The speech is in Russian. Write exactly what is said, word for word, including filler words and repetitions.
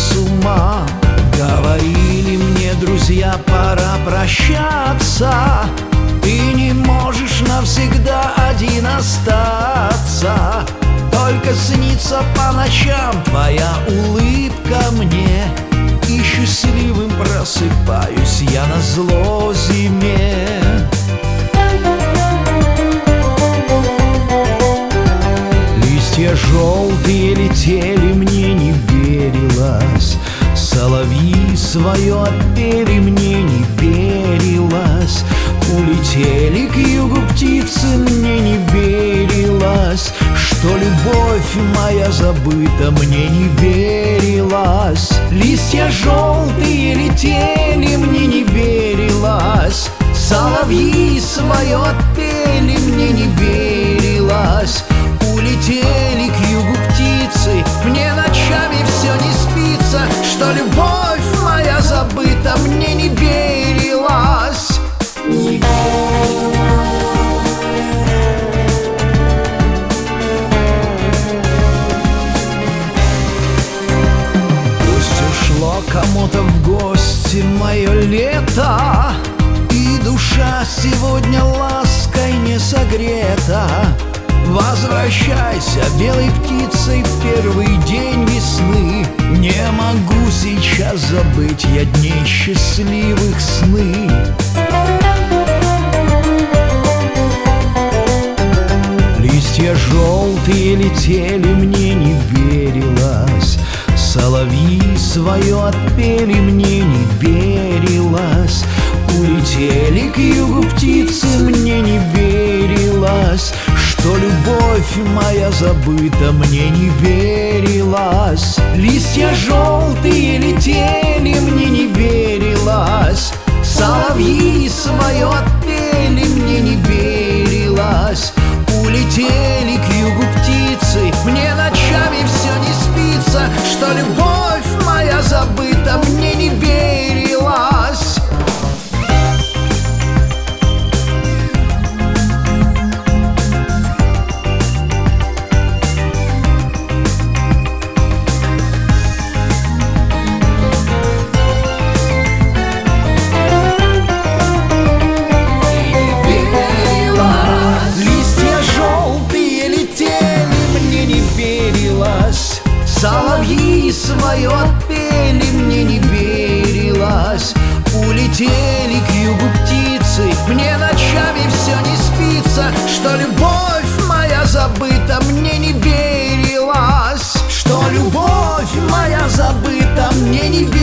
с ума. Говорили мне друзья, пора прощаться, ты не можешь навсегда один остаться. Только снится по ночам твоя улыбка мне, и счастливым просыпаюсь я назло зиме. Листья желтые летели, мне не верилось, соловьи свое отпели, мне не верилось. Улетели к югу птицы, мне не верилось, что любовь моя забыта, мне не верилось. Листья желтые летели, мне не верилось, соловьи свое отпели, мне не верилось. Улетели к югу птицы, мне ночами все не спится, что любовь моя забыта, мне не верилось. Не Пусть ушло кому-то в гости мое лето, и душа сегодня лаской не согрета. Возвращайся белой птицей в первый день весны. Не могу сейчас забыть я дней счастливых сны. Листья желтые летели, мне не верилось, соловьи свое отпели, мне не верилось. Улетели к югу птицы, мне не верилось, что любовь моя забыта, мне не верилось. Листья желтые летели, мне не верилось, соловьи свое отпели, мне не верилось. Улетели к югу птицы, мне ночами все не спится, что любовь моя забыта, мне не верилось. Соловьи свое отпели, мне не верилось. Улетели к югу птицы, мне ночами все не спится, что любовь моя забыта, мне не верилось. Что любовь моя забыта, мне не верилось.